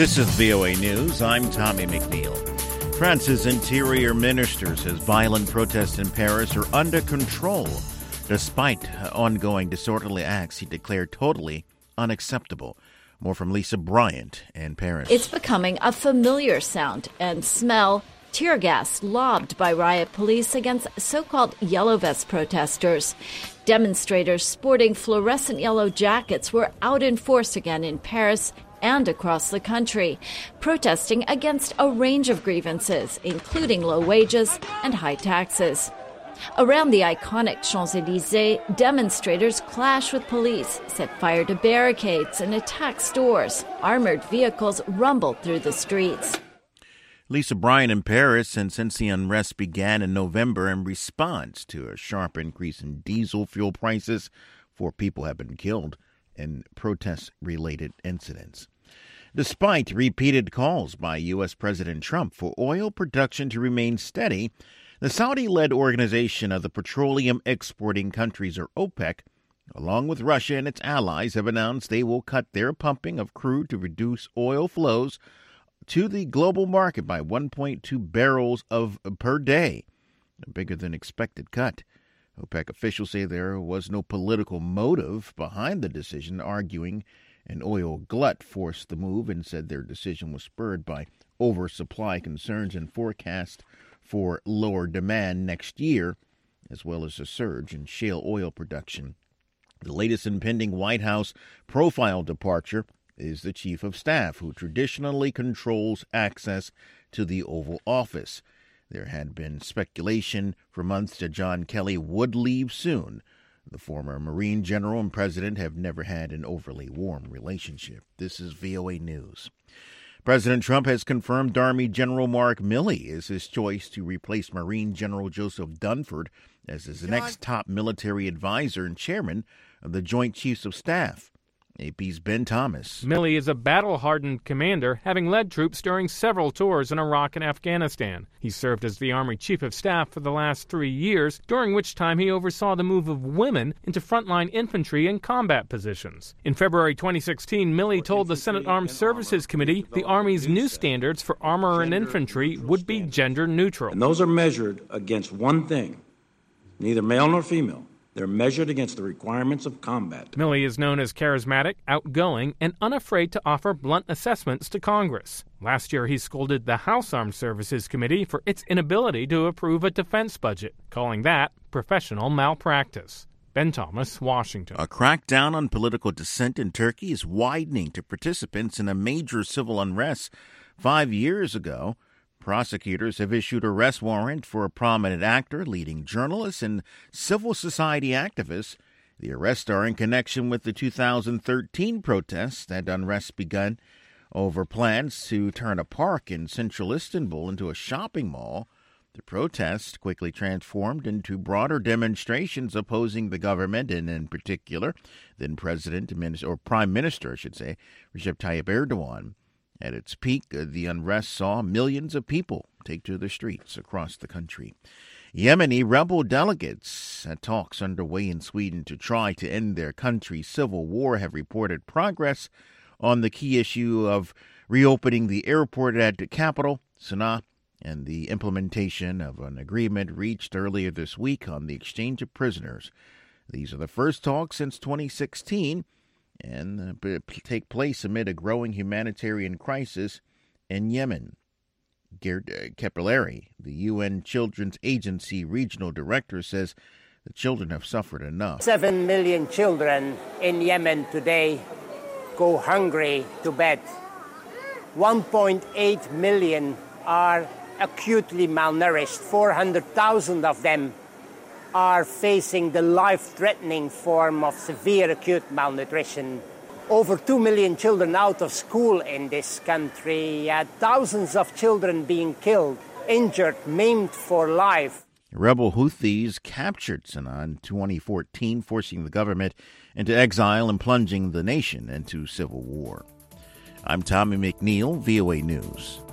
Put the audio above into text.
This is VOA News. I'm Tommy McNeil. France's interior minister says violent protests in Paris are under control, despite ongoing disorderly acts he declared totally unacceptable. More from Lisa Bryant in Paris. It's becoming a familiar sound and smell. Tear gas lobbed by riot police against so-called yellow vest protesters. Demonstrators sporting fluorescent yellow jackets were out in force again in Paris and across the country, protesting against a range of grievances, including low wages and high taxes. Around the iconic Champs-Élysées, demonstrators clash with police, set fire to barricades, and attack stores. Armored vehicles rumbled through the streets. Lisa Bryant in Paris, and since the unrest began in November in response to a sharp increase in diesel fuel prices, 4 people have been killed in protest-related incidents. Despite repeated calls by U.S. President Trump for oil production to remain steady, the Saudi-led Organization of the Petroleum Exporting Countries, or OPEC, along with Russia and its allies, have announced they will cut their pumping of crude to reduce oil flows to the global market by 1.2 barrels per day, a bigger than expected cut. OPEC officials say there was no political motive behind the decision, arguing an oil glut forced the move, and said their decision was spurred by oversupply concerns and forecast for lower demand next year, as well as a surge in shale oil production. The latest impending White House profile departure is the chief of staff, who traditionally controls access to the Oval Office. There had been speculation for months that John Kelly would leave soon. The former Marine general and president have never had an overly warm relationship. This is VOA News. President Trump has confirmed Army General Mark Milley is his choice to replace Marine General Joseph Dunford as his next top military advisor and chairman of the Joint Chiefs of Staff. AP's Ben Thomas. Milley is a battle-hardened commander, having led troops during several tours in Iraq and Afghanistan. He served as the Army Chief of Staff for the last 3 years, during which time he oversaw the move of women into frontline infantry and combat positions. In February 2016, Milley told the Senate Armed Services Committee the Army's new standards for armor and infantry would be gender neutral. And those are measured against one thing, neither male nor female. They're measured against the requirements of combat. Milley is known as charismatic, outgoing, and unafraid to offer blunt assessments to Congress. Last year, he scolded the House Armed Services Committee for its inability to approve a defense budget, calling that professional malpractice. Ben Thomas, Washington. A crackdown on political dissent in Turkey is widening to participants in a major civil unrest 5 years ago. Prosecutors have issued an arrest warrant for a prominent actor, leading journalists, and civil society activists. The arrests are in connection with the 2013 protests that unrest begun over plans to turn a park in central Istanbul into a shopping mall. The protests quickly transformed into broader demonstrations opposing the government, and in particular, then Prime Minister, Recep Tayyip Erdogan. At its peak, the unrest saw millions of people take to the streets across the country. Yemeni rebel delegates at talks underway in Sweden to try to end their country's civil war have reported progress on the key issue of reopening the airport at the capital, Sana'a, and the implementation of an agreement reached earlier this week on the exchange of prisoners. These are the first talks since 2016, and take place amid a growing humanitarian crisis in Yemen. Gerd Kepeleri, the UN Children's Agency regional director, says the children have suffered enough. 7 million children in Yemen today go hungry to bed. 1.8 million are acutely malnourished. 400,000 of them are facing the life-threatening form of severe acute malnutrition. Over 2 million children out of school in this country, thousands of children being killed, injured, maimed for life. Rebel Houthis captured Sana'a in 2014, forcing the government into exile and plunging the nation into civil war. I'm Tommy McNeil, VOA News.